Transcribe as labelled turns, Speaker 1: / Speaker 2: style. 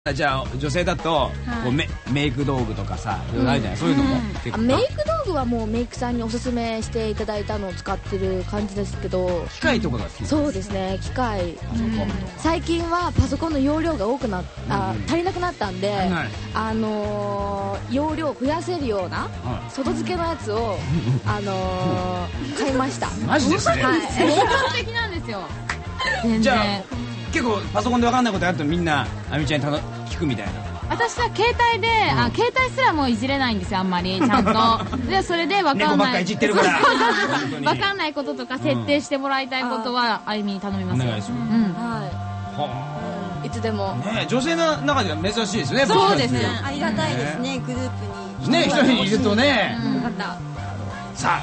Speaker 1: じゃあ女性だとこうメイク道具とかさ、いろいろあるじゃない、そういうのも結構。
Speaker 2: メイク道具はもうメイクさんにおすすめしていただいたのを使ってる感じですけど。
Speaker 1: 機械とかが好き？
Speaker 2: そうですね、機械。最近はパソコンの容量が足りなくなったんで、容量を増やせるような外付けのやつを買いました。
Speaker 1: マジですね。
Speaker 3: 本格的なんですよ。
Speaker 1: じゃあ結構パソコンで分かんないことあるとみんなあみちゃんに聞くみたいな。
Speaker 3: 私は携帯で、携帯すらもういじれないんですよ、あんまりちゃんと。でそれで分かんない
Speaker 1: 猫ばっかいじってるから
Speaker 3: 分かんないこととか設定してもらいたいことはあゆみに頼みます。
Speaker 1: お願いします。
Speaker 2: いつでも
Speaker 1: ね、女性の中では珍しいですね。
Speaker 3: そうですね、
Speaker 4: ありがたいですね、グループに
Speaker 1: ね、一人いるとね。
Speaker 2: よかった。